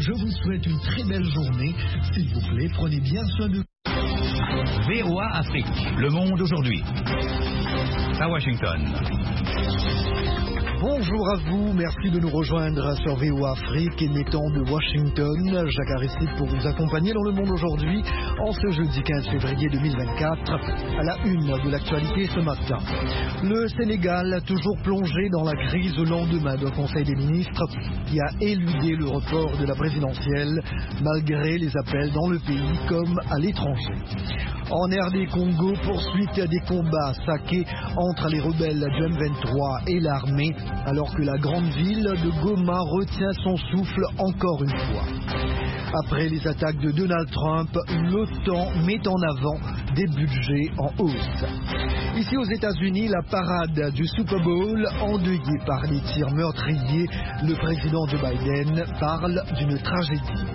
je vous souhaite une très belle journée. S'il vous plaît, prenez bien soin de vous. VOA Afrique, le monde aujourd'hui. À Washington. Bonjour à vous, merci de nous rejoindre sur VOA Afrique, émettant de Washington. Jacques Aristide pour vous accompagner dans le monde aujourd'hui, en ce jeudi 15 février 2024, à la une de l'actualité ce matin. Le Sénégal, toujours plongé dans la crise au lendemain d'un conseil des ministres qui a éludé le report de la présidentielle, malgré les appels dans le pays comme à l'étranger. En RD Congo, poursuite des combats saqués entre les rebelles du M23 et l'armée, alors que la grande ville de Goma retient son souffle encore une fois. Après les attaques de Donald Trump, l'OTAN met en avant des budgets en hausse. Ici aux États-Unis, la parade du Super Bowl, endeuillée par les tirs meurtriers, le président Joe Biden parle d'une tragédie.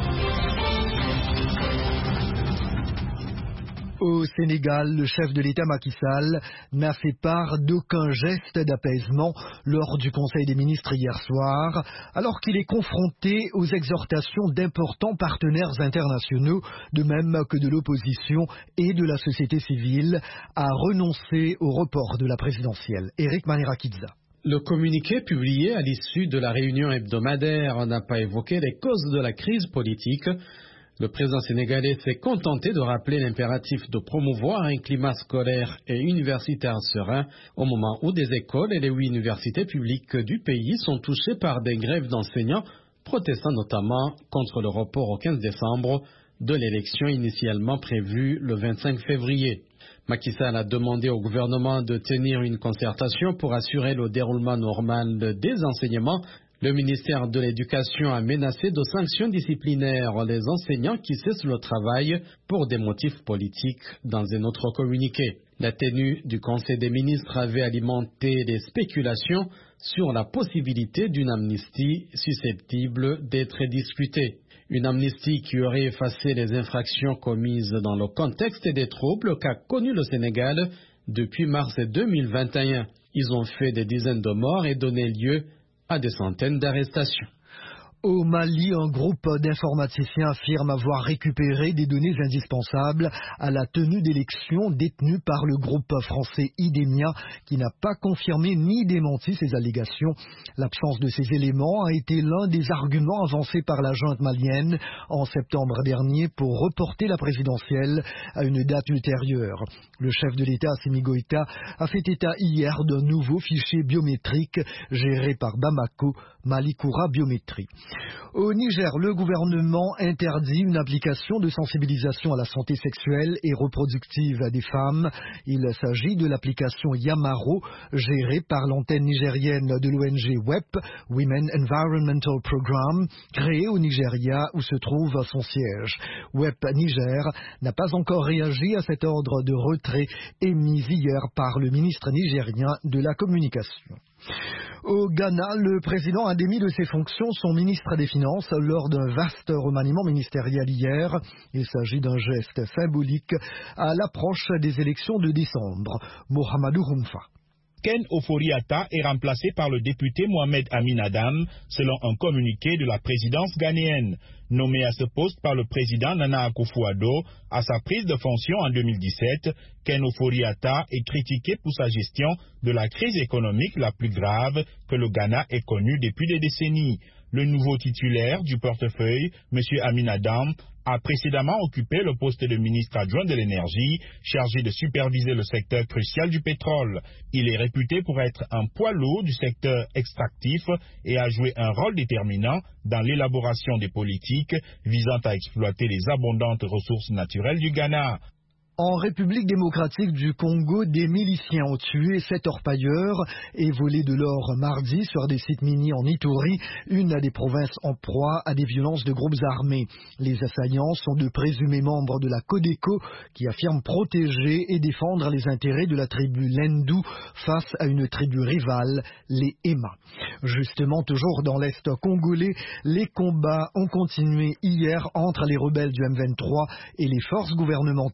Au Sénégal, le chef de l'État Macky Sall n'a fait part d'aucun geste d'apaisement lors du Conseil des ministres hier soir, alors qu'il est confronté aux exhortations d'importants partenaires internationaux, de même que de l'opposition et de la société civile, à renoncer au report de la présidentielle. Eric Manirakidza. Le communiqué publié à l'issue de la réunion hebdomadaire n'a pas évoqué les causes de la crise politique. Le président sénégalais s'est contenté de rappeler l'impératif de promouvoir un climat scolaire et universitaire serein au moment où des écoles et les 8 universités publiques du pays sont touchées par des grèves d'enseignants, protestant notamment contre le report au 15 décembre de l'élection initialement prévue le 25 février. Macky Sall a demandé au gouvernement de tenir une concertation pour assurer le déroulement normal des enseignements. Le ministère de l'Éducation a menacé de sanctions disciplinaires les enseignants qui cessent le travail pour des motifs politiques dans un autre communiqué. La tenue du Conseil des ministres avait alimenté des spéculations sur la possibilité d'une amnistie susceptible d'être discutée. Une amnistie qui aurait effacé les infractions commises dans le contexte des troubles qu'a connu le Sénégal depuis mars 2021. Ils ont fait des dizaines de morts et donné lieu à des centaines d'arrestations. Au Mali, un groupe d'informaticiens affirme avoir récupéré des données indispensables à la tenue d'élections détenues par le groupe français Idemia, qui n'a pas confirmé ni démenti ces allégations. L'absence de ces éléments a été l'un des arguments avancés par la junte malienne en septembre dernier pour reporter la présidentielle à une date ultérieure. Le chef de l'État, Assimi Goïta, a fait état hier d'un nouveau fichier biométrique géré par Bamako, Malikoura Biométrie. Au Niger, le gouvernement interdit une application de sensibilisation à la santé sexuelle et reproductive des femmes. Il s'agit de l'application Yamaro, gérée par l'antenne nigérienne de l'ONG WEP, Women Environmental Program, créée au Nigeria où se trouve son siège. WEP Niger n'a pas encore réagi à cet ordre de retrait émis hier par le ministre nigérien de la Communication. Au Ghana, le président a démis de ses fonctions son ministre des Finances lors d'un vaste remaniement ministériel hier. Il s'agit d'un geste symbolique à l'approche des élections de décembre. Mohamedou Humfa. Ken Ofori-Atta est remplacé par le député Mohamed Amin Adam, selon un communiqué de la présidence ghanéenne. Nommé à ce poste par le président Nana Akufo-Addo à sa prise de fonction en 2017, Ken Ofori-Atta est critiqué pour sa gestion de la crise économique la plus grave que le Ghana ait connue depuis des décennies. Le nouveau titulaire du portefeuille, M. Amin Adam, a précédemment occupé le poste de ministre adjoint de l'énergie, chargé de superviser le secteur crucial du pétrole. Il est réputé pour être un poids lourd du secteur extractif et a joué un rôle déterminant dans l'élaboration des politiques visant à exploiter les abondantes ressources naturelles du Ghana. En République démocratique du Congo, des miliciens ont tué 7 orpailleurs et volé de l'or mardi sur des sites miniers en Ituri, une des provinces en proie à des violences de groupes armés. Les assaillants sont de présumés membres de la Codeco qui affirment protéger et défendre les intérêts de la tribu Lendu face à une tribu rivale, les Ema. Justement, toujours dans l'Est congolais, les combats ont continué hier entre les rebelles du M23 et les forces gouvernementales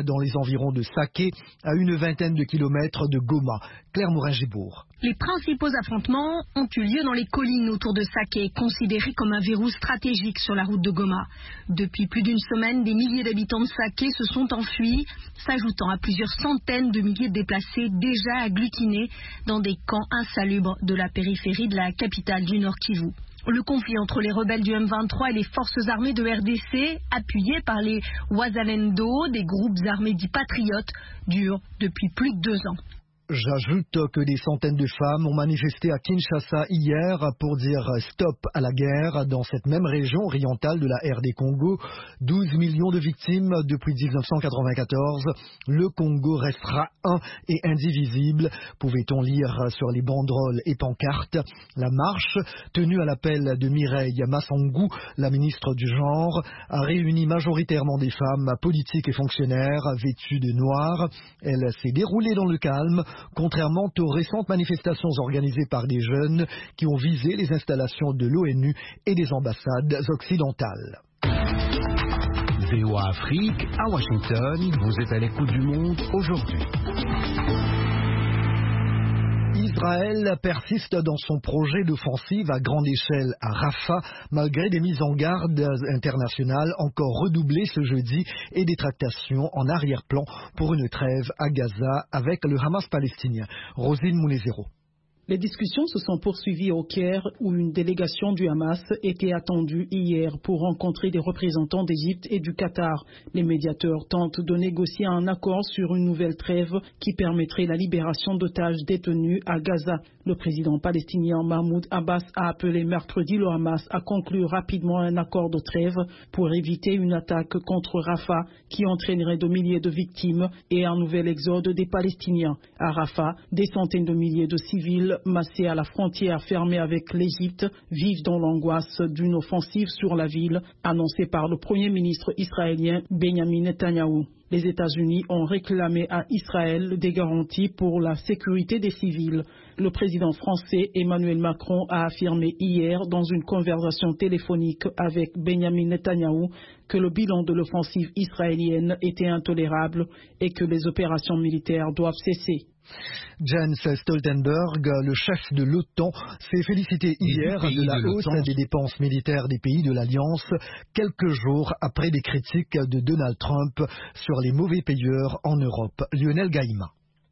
dans les environs de Saké, à une vingtaine de kilomètres de Goma. Claire Morin-Gibourg. Les principaux affrontements ont eu lieu dans les collines autour de Saké, considérées comme un verrou stratégique sur la route de Goma. Depuis plus d'une semaine, des milliers d'habitants de Saké se sont enfuis, s'ajoutant à plusieurs centaines de milliers de déplacés déjà agglutinés dans des camps insalubres de la périphérie de la capitale du Nord Kivu. Le conflit entre les rebelles du M23 et les forces armées de RDC, appuyées par les Wazalendo, des groupes armés dits patriotes, dure depuis plus de 2 ans. J'ajoute que des centaines de femmes ont manifesté à Kinshasa hier pour dire stop à la guerre dans cette même région orientale de la RD Congo. 12 millions de victimes depuis 1994. Le Congo restera un et indivisible, pouvait-on lire sur les banderoles et pancartes. La marche, tenue à l'appel de Mireille Massangou, la ministre du Genre, a réuni majoritairement des femmes politiques et fonctionnaires vêtues de noir. Elle s'est déroulée dans le calme, contrairement aux récentes manifestations organisées par des jeunes qui ont visé les installations de l'ONU et des ambassades occidentales. VOA Afrique, à Washington, vous êtes à l'écoute du monde aujourd'hui. Israël persiste dans son projet d'offensive à grande échelle à Rafah, malgré des mises en garde internationales encore redoublées ce jeudi et des tractations en arrière-plan pour une trêve à Gaza avec le Hamas palestinien. Rosine Moulezero. Les discussions se sont poursuivies au Caire où une délégation du Hamas était attendue hier pour rencontrer des représentants d'Égypte et du Qatar. Les médiateurs tentent de négocier un accord sur une nouvelle trêve qui permettrait la libération d'otages détenus à Gaza. Le président palestinien Mahmoud Abbas a appelé mercredi le Hamas à conclure rapidement un accord de trêve pour éviter une attaque contre Rafah qui entraînerait de milliers de victimes et un nouvel exode des Palestiniens. À Rafah, des centaines de milliers de civils massés à la frontière fermée avec l'Égypte vivent dans l'angoisse d'une offensive sur la ville annoncée par le Premier ministre israélien Benjamin Netanyahou. Les États-Unis ont réclamé à Israël des garanties pour la sécurité des civils. Le président français Emmanuel Macron a affirmé hier dans une conversation téléphonique avec Benjamin Netanyahou que le bilan de l'offensive israélienne était intolérable et que les opérations militaires doivent cesser. Jens Stoltenberg, le chef de l'OTAN, s'est félicité hier de la hausse des dépenses militaires des pays de l'Alliance, quelques jours après des critiques de Donald Trump sur les mauvais payeurs en Europe. Lionel Gaïma.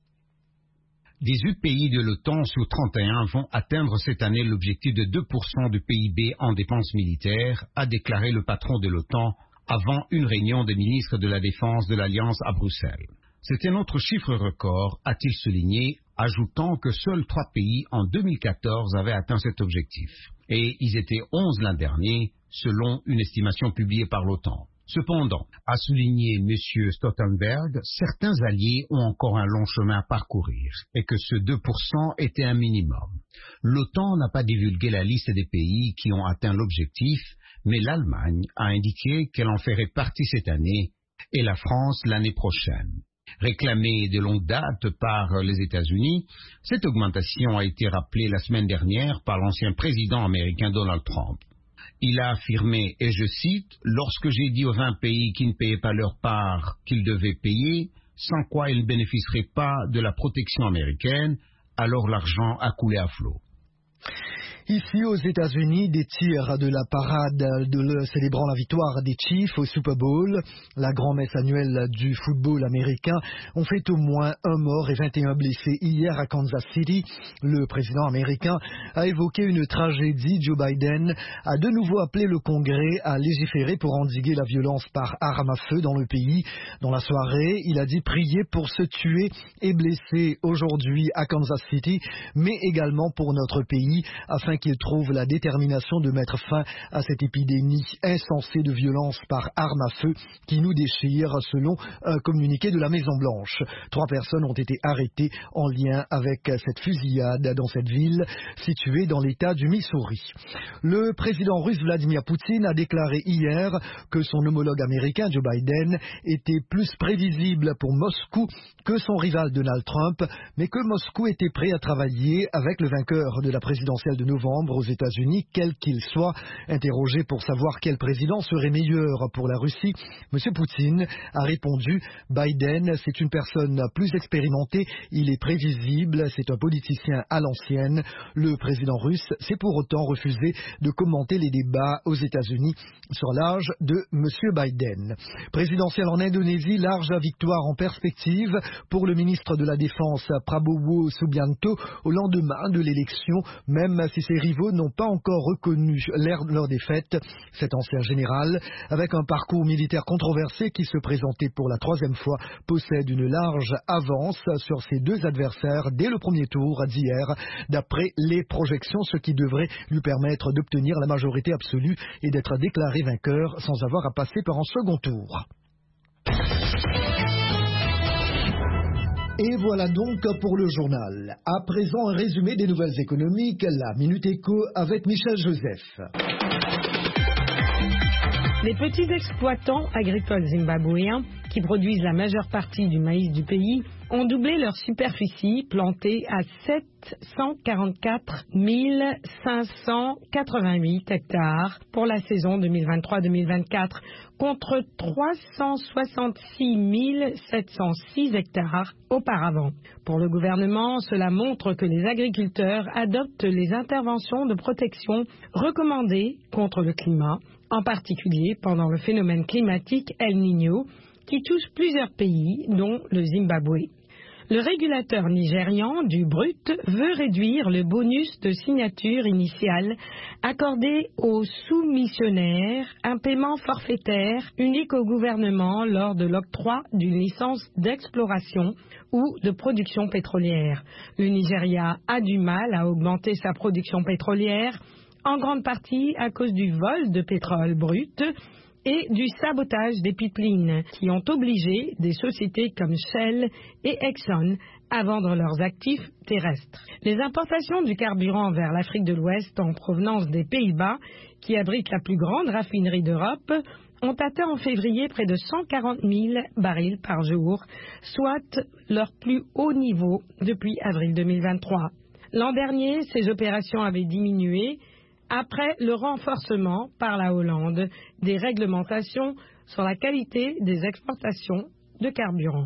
18 pays de l'OTAN sur 31 vont atteindre cette année l'objectif de 2% du PIB en dépenses militaires, a déclaré le patron de l'OTAN avant une réunion des ministres de la Défense de l'Alliance à Bruxelles. C'était notre chiffre record, a-t-il souligné, ajoutant que seuls 3 pays en 2014 avaient atteint cet objectif. Et ils étaient 11 l'an dernier, selon une estimation publiée par l'OTAN. Cependant, a souligné M. Stoltenberg, certains alliés ont encore un long chemin à parcourir et que ce 2% était un minimum. L'OTAN n'a pas divulgué la liste des pays qui ont atteint l'objectif, mais l'Allemagne a indiqué qu'elle en ferait partie cette année et la France l'année prochaine. Réclamée de longue date par les États-Unis, cette augmentation a été rappelée la semaine dernière par l'ancien président américain Donald Trump. Il a affirmé, et je cite, « Lorsque j'ai dit aux 20 pays qui ne payaient pas leur part qu'ils devaient payer, sans quoi ils ne bénéficieraient pas de la protection américaine, alors l'argent a coulé à flot. » Ici aux États-Unis, des tirs de la parade célébrant la victoire des Chiefs au Super Bowl, la grand-messe annuelle du football américain, ont fait au moins 1 mort et 21 blessés hier à Kansas City. Le président américain a évoqué une tragédie. Joe Biden a de nouveau appelé le Congrès à légiférer pour endiguer la violence par arme à feu dans le pays. Dans la soirée, il a dit prier pour se tuer et blesser aujourd'hui à Kansas City, mais également pour notre pays, afin qu'il trouve la détermination de mettre fin à cette épidémie insensée de violence par arme à feu qui nous déchire, selon un communiqué de la Maison-Blanche. 3 personnes ont été arrêtées en lien avec cette fusillade dans cette ville située dans l'État du Missouri. Le président russe Vladimir Poutine a déclaré hier que son homologue américain Joe Biden était plus prévisible pour Moscou que son rival Donald Trump, mais que Moscou était prêt à travailler avec le vainqueur de la présidentielle de novembre novembre aux États-Unis, quel qu'il soit. Interrogé pour savoir quel président serait meilleur pour la Russie, M. Poutine a répondu « Biden, c'est une personne plus expérimentée, il est prévisible, c'est un politicien à l'ancienne. » Le président russe s'est pour autant refusé de commenter les débats aux États-Unis sur l'âge de M. Biden. Présidentielle en Indonésie, large victoire en perspective pour le ministre de la Défense Prabowo Subianto au lendemain de l'élection, même si ses rivaux n'ont pas encore reconnu leur défaite. Cet ancien général, avec un parcours militaire controversé qui se présentait pour la troisième fois, possède une large avance sur ses deux adversaires dès le premier tour d'hier, d'après les projections, ce qui devrait lui permettre d'obtenir la majorité absolue et d'être déclaré vainqueur sans avoir à passer par un second tour. Et voilà donc pour le journal. À présent, un résumé des nouvelles économiques, la Minute Éco avec Michel Joseph. Les petits exploitants agricoles zimbabwéens, qui produisent la majeure partie du maïs du pays, ont doublé leur superficie plantée à 744 588 hectares pour la saison 2023-2024, contre 366 706 hectares auparavant. Pour le gouvernement, cela montre que les agriculteurs adoptent les interventions de protection recommandées contre le climat, en particulier pendant le phénomène climatique El Niño, qui touche plusieurs pays, dont le Zimbabwe. Le régulateur nigérian du brut veut réduire le bonus de signature initiale accordé aux soumissionnaires, un paiement forfaitaire unique au gouvernement lors de l'octroi d'une licence d'exploration ou de production pétrolière. Le Nigeria a du mal à augmenter sa production pétrolière, en grande partie à cause du vol de pétrole brut et du sabotage des pipelines qui ont obligé des sociétés comme Shell et Exxon à vendre leurs actifs terrestres. Les importations du carburant vers l'Afrique de l'Ouest en provenance des Pays-Bas, qui abritent la plus grande raffinerie d'Europe, ont atteint en février près de 140 000 barils par jour, soit leur plus haut niveau depuis avril 2023. L'an dernier, ces opérations avaient diminué après le renforcement par la Hollande des réglementations sur la qualité des exportations de carburant.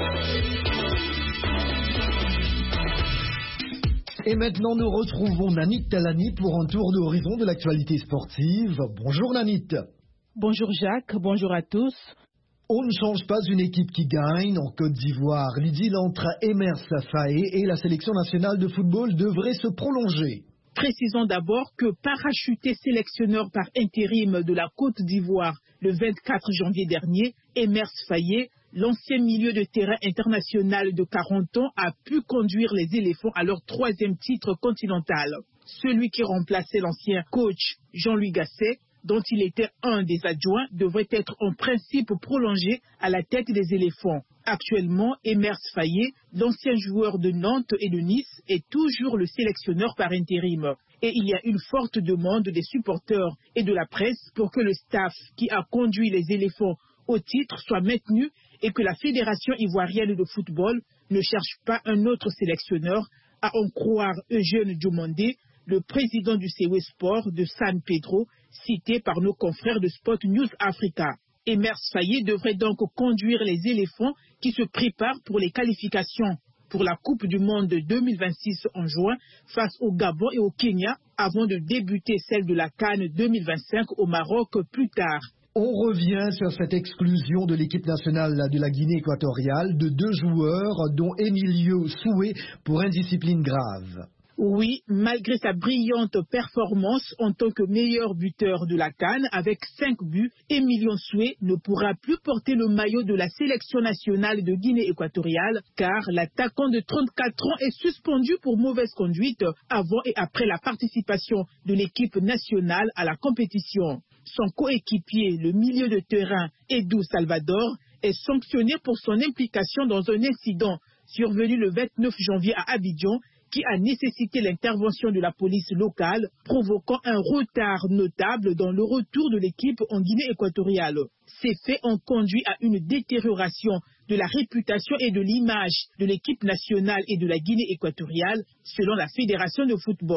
Et maintenant, nous retrouvons Nanit Talani pour un tour d'horizon de l'actualité sportive. Bonjour Nanit. Bonjour Jacques, bonjour à tous. On ne change pas une équipe qui gagne. En Côte d'Ivoire, l'idylle entre Emers Faé et la sélection nationale de football devrait se prolonger. Précisons d'abord que parachuté sélectionneur par intérim de la Côte d'Ivoire le 24 janvier dernier, Emers Faé, l'ancien milieu de terrain international de 40 ans, a pu conduire les éléphants à leur troisième titre continental. Celui qui remplaçait l'ancien coach Jean-Louis Gasset, dont il était un des adjoints, devrait être en principe prolongé à la tête des éléphants. Actuellement, Emers Faé, l'ancien joueur de Nantes et de Nice, est toujours le sélectionneur par intérim. Et il y a une forte demande des supporters et de la presse pour que le staff qui a conduit les éléphants au titre soit maintenu et que la Fédération ivoirienne de football ne cherche pas un autre sélectionneur, à en croire Eugène Diomandé, le président du CW Sport de San Pedro, cité par nos confrères de Sport News Africa. Emers Faé devrait donc conduire les éléphants qui se préparent pour les qualifications pour la Coupe du Monde 2026 en juin face au Gabon et au Kenya avant de débuter celle de la CAN 2025 au Maroc plus tard. On revient sur cette exclusion de l'équipe nationale de la Guinée équatoriale de 2 joueurs, dont Emilio Soué pour indiscipline grave. Oui, malgré sa brillante performance en tant que meilleur buteur de la CAN avec 5 buts, Emilio Soué ne pourra plus porter le maillot de la sélection nationale de Guinée équatoriale car l'attaquant de 34 ans est suspendu pour mauvaise conduite avant et après la participation de l'équipe nationale à la compétition. Son coéquipier, le milieu de terrain Edu Salvador, est sanctionné pour son implication dans un incident survenu le 29 janvier à Abidjan qui a nécessité l'intervention de la police locale, provoquant un retard notable dans le retour de l'équipe en Guinée équatoriale. Ces faits ont conduit à une détérioration de la réputation et de l'image de l'équipe nationale et de la Guinée équatoriale, selon la Fédération de football.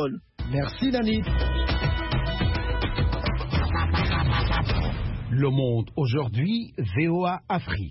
Merci Nani. Le Monde aujourd'hui, VOA Afrique.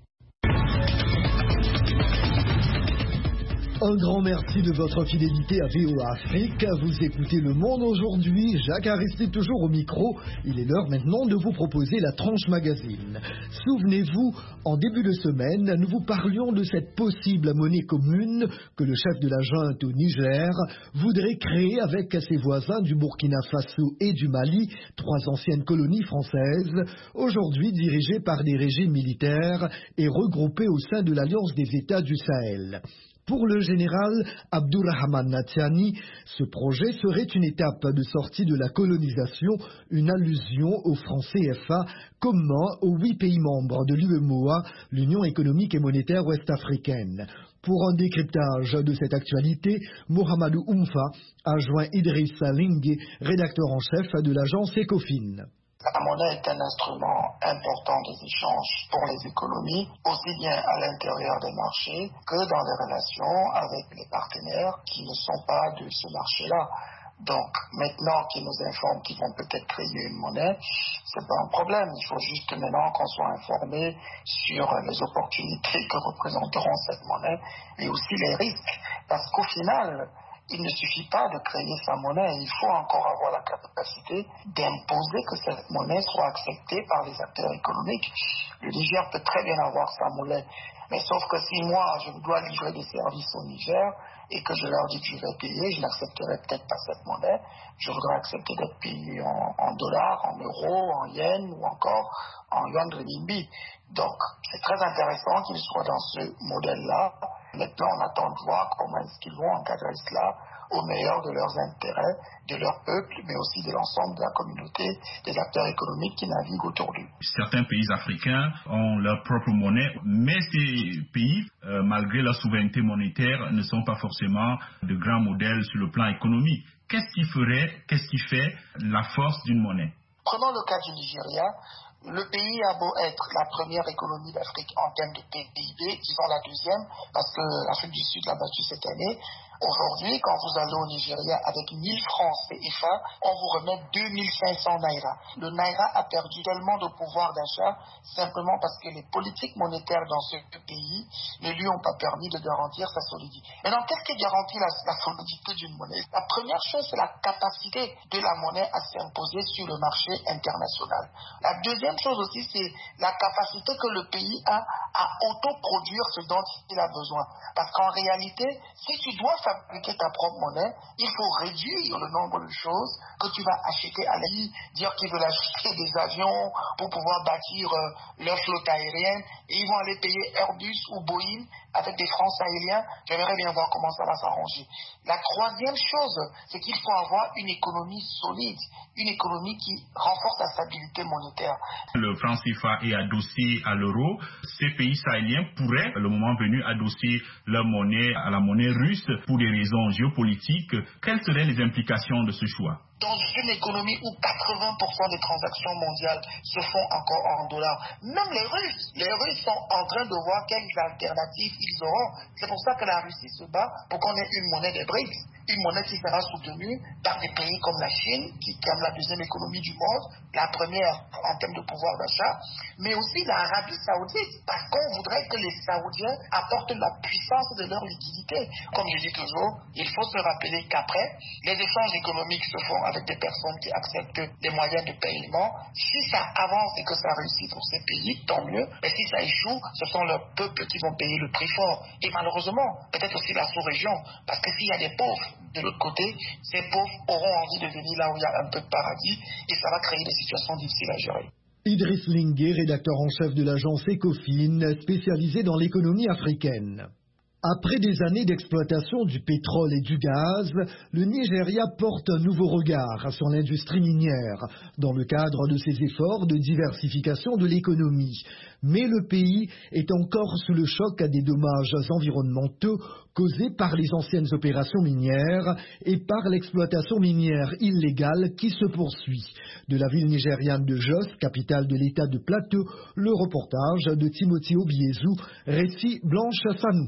Un grand merci de votre fidélité à VOA Afrique. Vous écoutez Le Monde aujourd'hui. Jacques Aristide toujours au micro. Il est l'heure maintenant de vous proposer la tranche magazine. Souvenez-vous, en début de semaine, nous vous parlions de cette possible monnaie commune que le chef de la junte au Niger voudrait créer avec ses voisins du Burkina Faso et du Mali, 3 anciennes colonies françaises, aujourd'hui dirigées par des régimes militaires et regroupées au sein de l'Alliance des États du Sahel. Pour le général Abdourahmane Nathiani, ce projet serait une étape de sortie de la colonisation, une allusion au franc CFA commun aux 8 pays membres de l'UEMOA, l'Union économique et monétaire ouest-africaine. Pour un décryptage de cette actualité, Mohamedou Oumfa a joint Idrissa Lingué, rédacteur en chef de l'agence Ecofin. La monnaie est un instrument important des échanges pour les économies, aussi bien à l'intérieur des marchés que dans les relations avec les partenaires qui ne sont pas de ce marché-là. Donc, maintenant qu'ils nous informent qu'ils vont peut-être créer une monnaie, c'est pas un problème. Il faut juste maintenant qu'on soit informé sur les opportunités que représenteront cette monnaie et aussi les risques. Parce qu'au final, il ne suffit pas de créer sa monnaie, il faut encore avoir la capacité d'imposer que cette monnaie soit acceptée par les acteurs économiques. Le Niger peut très bien avoir sa monnaie, mais sauf que si moi je dois livrer des services au Niger et que je leur dis que je vais payer, je n'accepterai peut-être pas cette monnaie, je voudrais accepter d'être payé en dollars, en euros, en yens ou encore en yuan renminbi. Donc c'est très intéressant qu'ils soient dans ce modèle-là. Maintenant, on attend de voir comment est-ce qu'ils vont encadrer cela au meilleur de leurs intérêts, de leur peuple, mais aussi de l'ensemble de la communauté des acteurs économiques qui naviguent autour d'eux. Certains pays africains ont leur propre monnaie, mais ces pays, malgré leur souveraineté monétaire, ne sont pas forcément de grands modèles sur le plan économique. Qu'est-ce qui fait la force d'une monnaie? Prenons le cas du Nigeria. Le pays a beau être la première économie d'Afrique en termes de PIB, disons la deuxième, parce que l'Afrique du Sud l'a battu cette année. Aujourd'hui, quand vous allez au Nigeria avec 1000 francs CFA, on vous remet 2500 naira. Le naira a perdu tellement de pouvoir d'achat simplement parce que les politiques monétaires dans ce pays ne lui ont pas permis de garantir sa solidité. Maintenant, qu'est-ce qui garantit la solidité d'une monnaie? La première chose, c'est la capacité de la monnaie à s'imposer sur le marché international. La deuxième chose aussi, c'est la capacité que le pays a à autoproduire ce dont il a besoin. Parce qu'en réalité, si tu dois fabriquer ta propre monnaie, il faut réduire le nombre de choses que tu vas acheter à l'île, dire qu'ils veulent acheter des avions pour pouvoir bâtir leur flotte aérienne et ils vont aller payer Airbus ou Boeing avec des francs sahéliens. J'aimerais bien voir comment ça va s'arranger. La troisième chose, c'est qu'il faut avoir une économie solide, une économie qui renforce la stabilité monétaire. Le franc CFA est adossé à l'euro. Ces pays sahéliens pourraient, le moment venu, adosser leur monnaie à la monnaie russe pour des raisons géopolitiques. Quelles seraient les implications de ce choix? Dans une économie où 80% des transactions mondiales se font encore en dollars, même les Russes sont en train de voir quelles alternatives ils auront. C'est pour ça que la Russie se bat pour qu'on ait une monnaie des BRICS, une monnaie qui sera soutenue par des pays comme la Chine, qui est la deuxième économie du monde, la première en termes de pouvoir d'achat, mais aussi l'Arabie Saoudite, parce qu'on voudrait que les Saoudiens apportent la puissance de leur liquidité. Comme je dis toujours, il faut se rappeler qu'après, les échanges économiques se font avec des personnes qui acceptent les moyens de paiement. Si ça avance et que ça réussit pour ces pays, tant mieux. Mais si ça échoue, ce sont leurs peuples qui vont payer le prix fort. Et malheureusement, peut-être aussi la sous-région. Parce que s'il y a des pauvres de l'autre côté, ces pauvres auront envie de venir là où il y a un peu de paradis et ça va créer des situations difficiles à gérer. Idriss Lingué, rédacteur en chef de l'agence Ecofin, spécialisée dans l'économie africaine. Après des années d'exploitation du pétrole et du gaz, le Nigeria porte un nouveau regard sur l'industrie minière dans le cadre de ses efforts de diversification de l'économie. Mais le pays est encore sous le choc des dommages environnementaux causés par les anciennes opérations minières et par l'exploitation minière illégale qui se poursuit. De la ville nigériane de Jos, capitale de l'état de Plateau, le reportage de Timothy Obiezou, récit Blanche Sanou.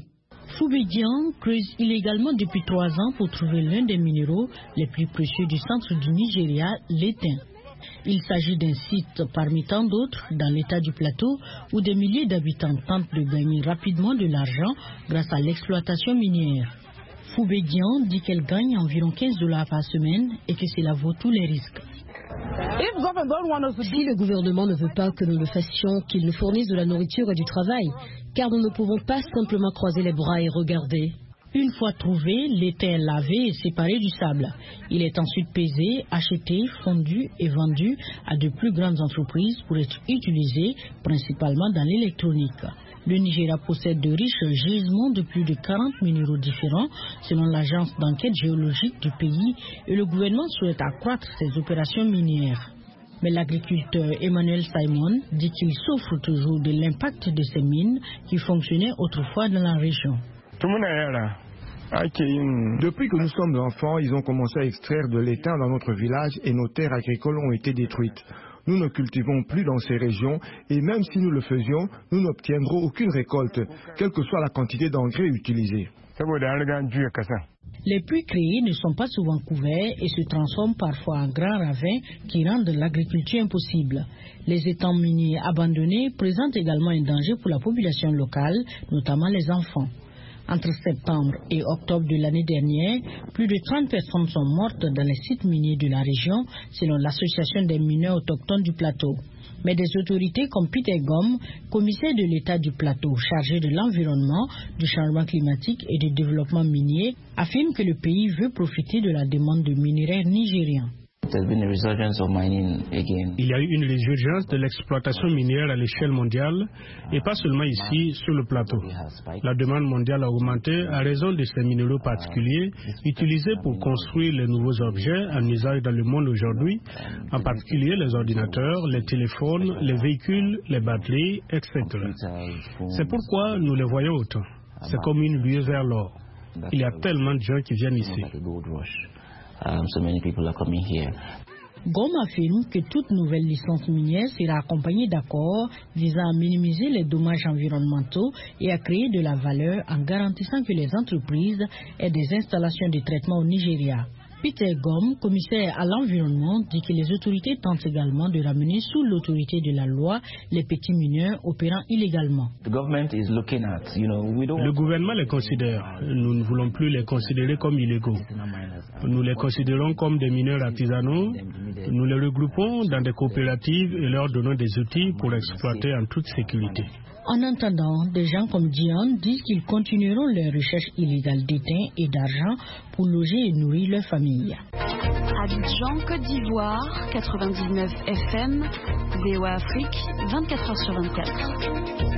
Foubédian creuse illégalement depuis 3 ans pour trouver l'un des minéraux les plus précieux du centre du Nigeria, l'étain. Il s'agit d'un site parmi tant d'autres dans l'état du plateau où des milliers d'habitants tentent de gagner rapidement de l'argent grâce à l'exploitation minière. Foubédian dit qu'elle gagne environ $15 par semaine et que cela vaut tous les risques. Si le gouvernement ne veut pas que nous le fassions, qu'il nous fournisse de la nourriture et du travail, car nous ne pouvons pas simplement croiser les bras et regarder. Une fois trouvé, l'étain est lavé et séparé du sable. Il est ensuite pesé, acheté, fondu et vendu à de plus grandes entreprises pour être utilisé principalement dans l'électronique. Le Nigeria possède de riches gisements de plus de 40 minéraux différents selon l'agence d'enquête géologique du pays et le gouvernement souhaite accroître ses opérations minières. Mais l'agriculteur Emmanuel Simon dit qu'il souffre toujours de l'impact de ces mines qui fonctionnaient autrefois dans la région. Depuis que nous sommes enfants, ils ont commencé à extraire de l'étain dans notre village et nos terres agricoles ont été détruites. Nous ne cultivons plus dans ces régions et même si nous le faisions, nous n'obtiendrons aucune récolte, quelle que soit la quantité d'engrais utilisée. Les puits créés ne sont pas souvent couverts et se transforment parfois en grands ravins qui rendent l'agriculture impossible. Les étangs miniers abandonnés présentent également un danger pour la population locale, notamment les enfants. Entre septembre et octobre de l'année dernière, plus de 30 personnes sont mortes dans les sites miniers de la région, selon l'association des mineurs autochtones du plateau. Mais des autorités comme Peter Gom, commissaire de l'État du plateau chargé de l'environnement, du changement climatique et du développement minier, affirment que le pays veut profiter de la demande de minerais nigériens. Il y a eu une résurgence de l'exploitation minière à l'échelle mondiale et pas seulement ici sur le plateau. La demande mondiale a augmenté à raison de ces minéraux particuliers utilisés pour construire les nouveaux objets en usage dans le monde aujourd'hui, en particulier les ordinateurs, les téléphones, les véhicules, les batteries, etc. C'est pourquoi nous les voyons autant. C'est comme une ruée vers l'or. Il y a tellement de gens qui viennent ici. Gom affirme que toute nouvelle licence minière sera accompagnée d'accords visant à minimiser les dommages environnementaux et à créer de la valeur en garantissant que les entreprises aient des installations de traitement au Nigeria. Peter Gom, commissaire à l'environnement, dit que les autorités tentent également de ramener sous l'autorité de la loi les petits mineurs opérant illégalement. Le gouvernement les considère. Nous ne voulons plus les considérer comme illégaux. Nous les considérons comme des mineurs artisanaux. Nous les regroupons dans des coopératives et leur donnons des outils pour exploiter en toute sécurité. En attendant, des gens comme Dion disent qu'ils continueront leurs recherches illégales d'étain et d'argent pour loger et nourrir leur famille. Abidjan, Côte d'Ivoire, 99 FM, VOA Afrique, 24h/24.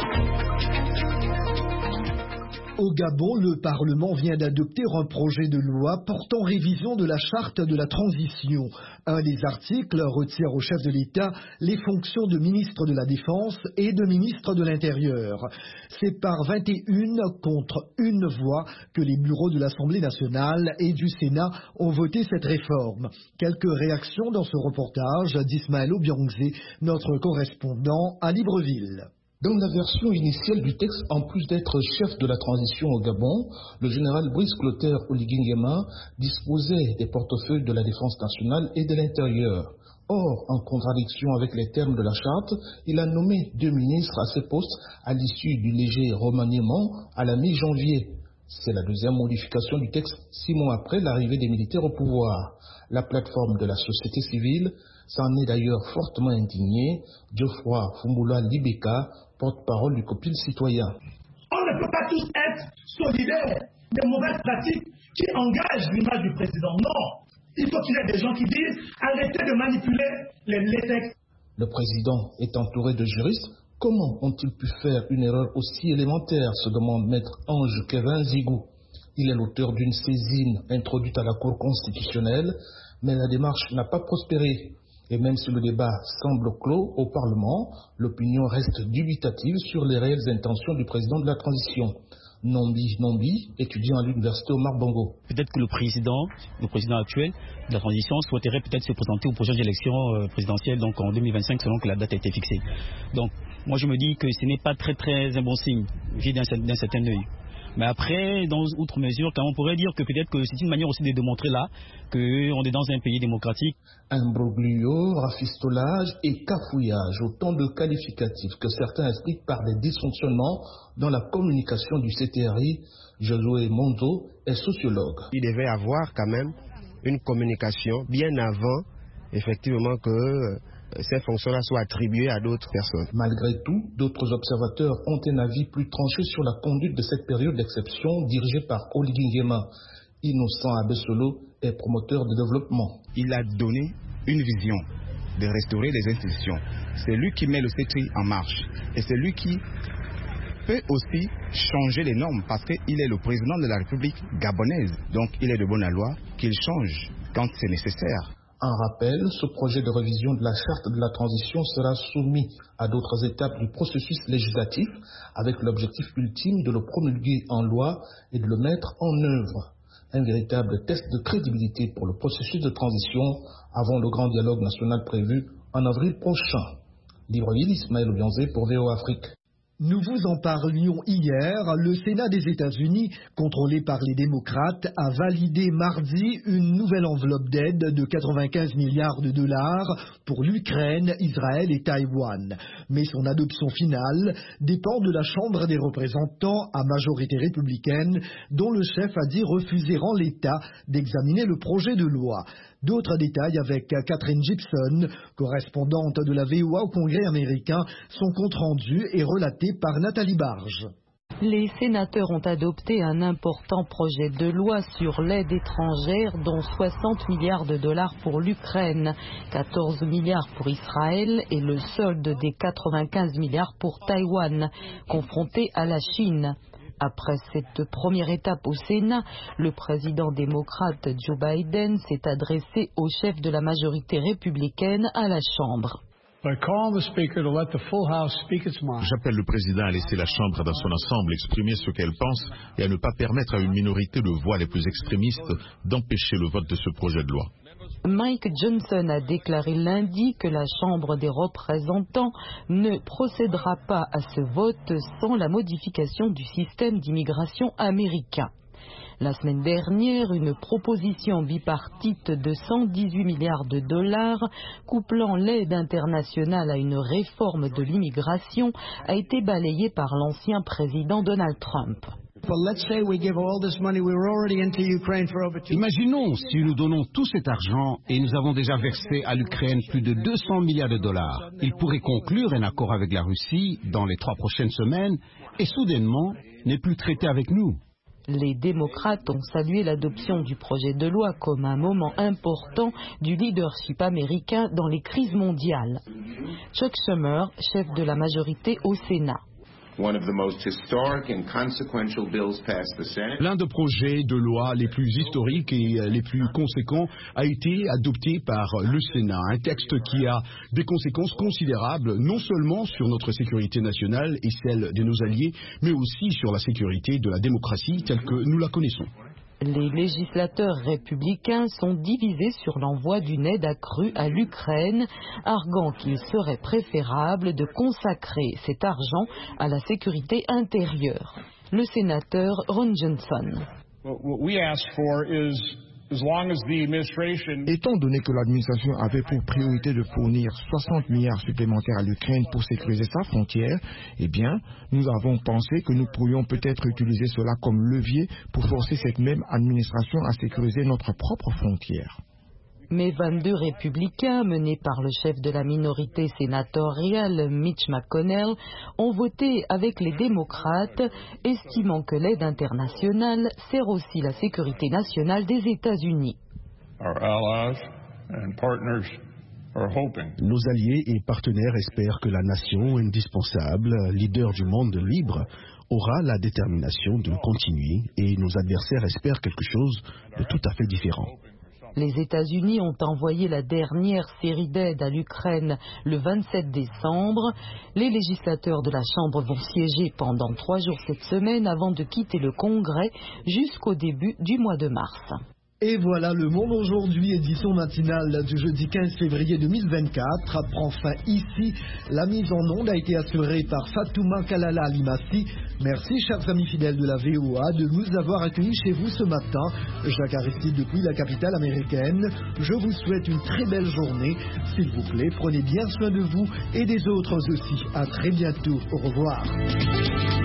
Au Gabon, le Parlement vient d'adopter un projet de loi portant révision de la charte de la transition. Un des articles retire au chef de l'État les fonctions de ministre de la Défense et de ministre de l'Intérieur. C'est par 21 contre 1 voix que les bureaux de l'Assemblée nationale et du Sénat ont voté cette réforme. Quelques réactions dans ce reportage d'Ismaël Obiangzé, notre correspondant à Libreville. Dans la version initiale du texte, en plus d'être chef de la transition au Gabon, le général Brice Clotaire Oligui-Nguema disposait des portefeuilles de la défense nationale et de l'intérieur. Or, en contradiction avec les termes de la charte, il a nommé 2 ministres à ces postes à l'issue du léger remaniement à la mi-janvier. C'est la deuxième modification du texte 6 mois après l'arrivée des militaires au pouvoir. La plateforme de la société civile s'en est d'ailleurs fortement indignée. Geoffroy Fumbula Libeka, porte-parole du COPIL citoyen. On ne peut pas tous être solidaires des mauvaises pratiques qui engagent l'image du président. Non, il faut qu'il y ait des gens qui disent arrêtez de manipuler les textes. Le président est entouré de juristes. Comment ont-ils pu faire une erreur aussi élémentaire, se demande maître Ange Kevin Zigou. Il est l'auteur d'une saisine introduite à la Cour constitutionnelle, mais la démarche n'a pas prospéré. Et même si le débat semble clos au Parlement, l'opinion reste dubitative sur les réelles intentions du président de la transition. Nombi, étudiant à l'université Omar Bongo. Peut-être que le président actuel de la transition souhaiterait peut-être se présenter aux prochaines élections présidentielles, donc en 2025, selon que la date a été fixée. Donc, moi je me dis que ce n'est pas très un bon signe, vu d'un certain œil. Mais après, dans outre mesure, on pourrait dire que peut-être que c'est une manière aussi de démontrer là qu'on est dans un pays démocratique. Imbroglio, rafistolage et cafouillage, autant de qualificatifs que certains expliquent par des dysfonctionnements dans la communication du CTRI. Josué Monzo est sociologue. Il devait y avoir quand même une communication bien avant, effectivement, que ces fonctions-là soient attribuées à d'autres personnes. Malgré tout, d'autres observateurs ont un avis plus tranché sur la conduite de cette période d'exception dirigée par Oligui Nguema. Innocent Abessolo est promoteur de développement. Il a donné une vision de restaurer les institutions. C'est lui qui met le CTRI en marche. Et c'est lui qui peut aussi changer les normes parce qu'il est le président de la République gabonaise. Donc il est de bonne loi qu'il change quand c'est nécessaire. En rappel, ce projet de révision de la charte de la transition sera soumis à d'autres étapes du processus législatif avec l'objectif ultime de le promulguer en loi et de le mettre en œuvre. Un véritable test de crédibilité pour le processus de transition avant le grand dialogue national prévu en avril prochain. Libreville, Ismaël Obianzé pour VOA Afrique. Nous vous en parlions hier, le Sénat des États-Unis, contrôlé par les démocrates, a validé mardi une nouvelle enveloppe d'aide de 95 milliards de dollars pour l'Ukraine, Israël et Taïwan. Mais son adoption finale dépend de la Chambre des représentants à majorité républicaine, dont le chef a dit refuser en l'état d'examiner le projet de loi. D'autres détails avec Catherine Gibson, correspondante de la VOA au Congrès américain. Son compte-rendu est relaté par Nathalie Barge. Les sénateurs ont adopté un important projet de loi sur l'aide étrangère, dont 60 milliards de dollars pour l'Ukraine, 14 milliards pour Israël et le solde des 95 milliards pour Taïwan, confronté à la Chine. Après cette première étape au Sénat, le président démocrate Joe Biden s'est adressé au chef de la majorité républicaine à la Chambre. J'appelle le président à laisser la Chambre dans son ensemble exprimer ce qu'elle pense et à ne pas permettre à une minorité de voix les plus extrémistes d'empêcher le vote de ce projet de loi. Mike Johnson a déclaré lundi que la Chambre des représentants ne procédera pas à ce vote sans la modification du système d'immigration américain. La semaine dernière, une proposition bipartite de 118 milliards de dollars, couplant l'aide internationale à une réforme de l'immigration, a été balayée par l'ancien président Donald Trump. Imaginons si nous donnons tout cet argent et nous avons déjà versé à l'Ukraine plus de 200 milliards de dollars. Ils pourraient conclure un accord avec la Russie dans les 3 prochaines semaines et soudainement n'est plus traité avec nous. Les démocrates ont salué l'adoption du projet de loi comme un moment important du leadership américain dans les crises mondiales. Chuck Schumer, chef de la majorité au Sénat. L'un des projets de loi les plus historiques et les plus conséquents a été adopté par le Sénat. Un texte qui a des conséquences considérables, non seulement sur notre sécurité nationale et celle de nos alliés, mais aussi sur la sécurité de la démocratie telle que nous la connaissons. Les législateurs républicains sont divisés sur l'envoi d'une aide accrue à l'Ukraine, arguant qu'il serait préférable de consacrer cet argent à la sécurité intérieure. Le sénateur Ron Johnson. Étant donné que l'administration avait pour priorité de fournir 60 milliards supplémentaires à l'Ukraine pour sécuriser sa frontière, eh bien, nous avons pensé que nous pourrions peut-être utiliser cela comme levier pour forcer cette même administration à sécuriser notre propre frontière. Mais 22 républicains, menés par le chef de la minorité sénatoriale, Mitch McConnell, ont voté avec les démocrates, estimant que l'aide internationale sert aussi la sécurité nationale des États-Unis. Nos alliés et partenaires espèrent que la nation indispensable, leader du monde libre, aura la détermination de continuer et nos adversaires espèrent quelque chose de tout à fait différent. Les États-Unis ont envoyé la dernière série d'aides à l'Ukraine le 27 décembre. Les législateurs de la Chambre vont siéger pendant 3 jours cette semaine avant de quitter le Congrès jusqu'au début du mois de mars. Et voilà, Le Monde aujourd'hui, édition matinale du jeudi 15 février 2024, prend fin ici. La mise en onde a été assurée par Fatouma Kalala Alimassi. Merci, chers amis fidèles de la VOA, de nous avoir accueillis chez vous ce matin. Jacques Aristide depuis la capitale américaine. Je vous souhaite une très belle journée. S'il vous plaît, prenez bien soin de vous et des autres aussi. À très bientôt. Au revoir.